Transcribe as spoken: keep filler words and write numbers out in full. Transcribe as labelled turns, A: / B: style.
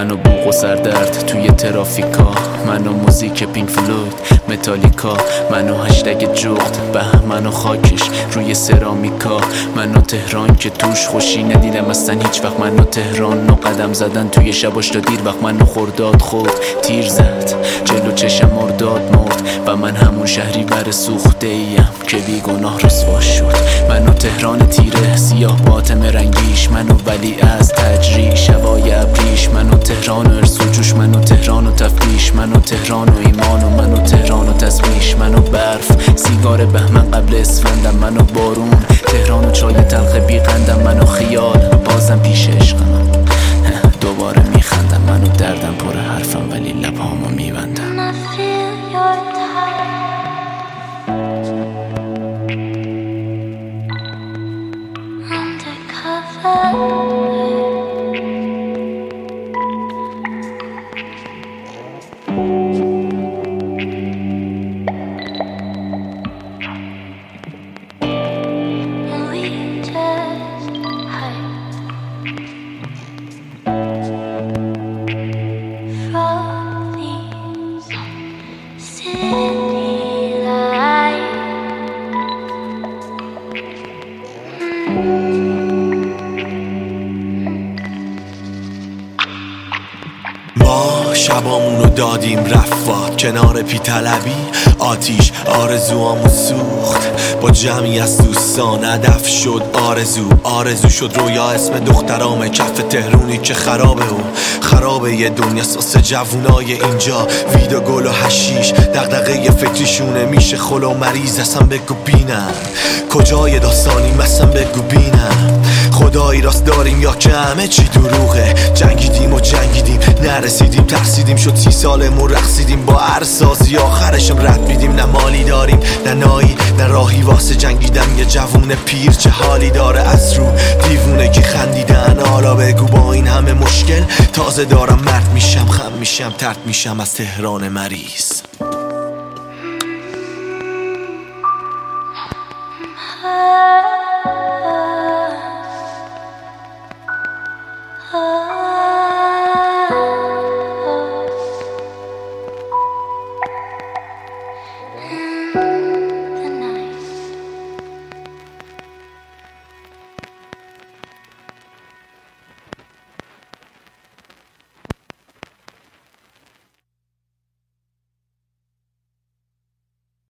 A: من و بوق و سردرد توی ترافیکا، من و موزیک پینک فلوید متالیکا، من و هشتگ جغد بهمن و خاکش روی سرامیکا، من و تهران که توش خوشی ندیدم اصلا هیچ وقت، من و تهران و قدم زدن توی شباش تا دیر وقت، من و خرداد خورد تیر زد جلو چشم مرداد مرد و من همون شهری بر سوخته ایم که بی گناه رسوا شد. من و تهران تیره سیاه باطم رنگیش، من و ولی از تجریش هوای ابریش، من و تهران ارس و جوش، من و تهران و تفتیش، من و تهران و ایمان و من و تهران و تسبیش، من و برف سیگار بهمن قبل اسفندم، من و بارون تهران و چای تلخ بی قندم، من و خیال بازم پیش عشقم دوباره میخندم، من و دردم پر حرفم ولی لبهامو میبندم.
B: ما شبامونو دادیم رفات کنار پی طلبی، آتیش آرزوامو سوخت با جمعی از دوستان، هدف شد آرزو، آرزو شد رویا، اسم دخترام کف تهرونی که خرابه و خرابه یه دنیا ساس جوونای اینجا، وید و گل و حشیش دغدغه فکریشونه، میشه خل و مریض اصلا بگو بینم کجای داستانی مثلا بگو بینم خدایی راست داریم یا که همه چی دروغه، جنگیدیم و جنگیدیم نرسیدیم، ترسیدیم شد سی سالمون رقصیدیم با ارسازی، آخرشم رد میدیم، نه مالی داریم نه نایی نه راهی واسه جنگیدن، یه جوون پیر چه حالی داره از رو دیوونه که خندیدن، حالا بگو با این همه مشکل تازه دارم مرد میشم، خم میشم ترد میشم از تهران مریض.
C: Ah